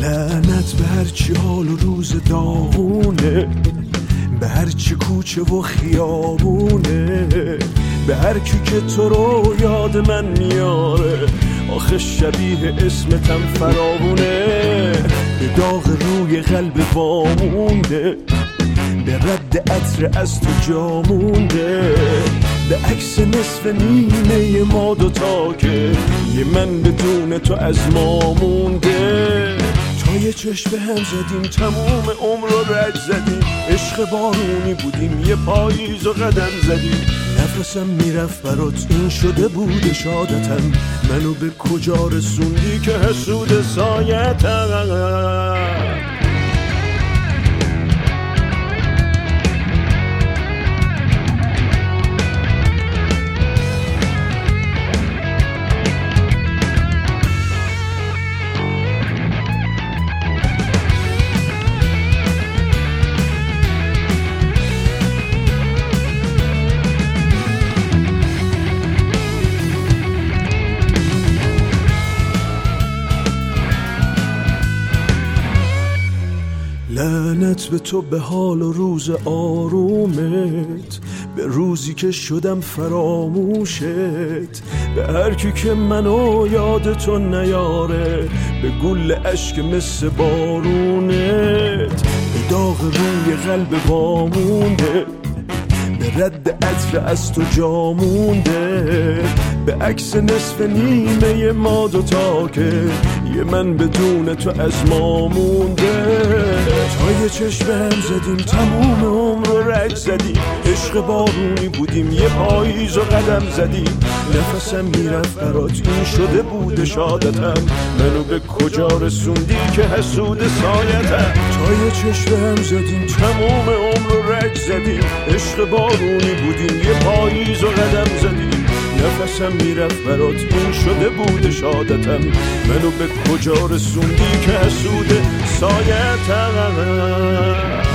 لعنت به هرچی حال و روز داغونه، به هرچی کوچه و خیابونه، به هر کی که تو رو یاد من میاره. آخه شبیه اسمتم فراوونه، به داغ روی قلب وامونده، به رد عطر از تو جامونده، به عکس نصف نیمه ما دوتا که یه من بدون تو از ما مونده. تا یه چشم به هم زدیم تموم عمر رو رد زدیم، عشق بارونی بودیم یه پاییز و قدم زدیم. نفسم میرفت برات این شده بود شادتم، منو به کجا رسوندی که حسود سایتم. لعنت به تو، به حال و روز آرومت، به روزی که شدم فراموشت، به هر کی که منو یاد تو نیاره، به گل اشک مثل بارونت، به داغ روی قلب وامونده، به رد عطر از تو جامونده، به عکس نصف نیمه ما دوتا که یه من بدون تو از ما مونده. تا یه چشم هم زدیم تموم عمر رو رد زدیم، عشق بارونی بودیم یه پاییز و قدم زدیم. نفسم میرفت برات این شده بود شادتم، منو به کجا رسوندی که حسود سایتم. تا یه چشم هم زدیم تموم عمر رو رد زدیم، عشق بارونی بودیم یه پاییز و قدم زدیم. نفسم میرفت برات این شده بود شادتم، منو به کجا رسوندی که حسود سایتم.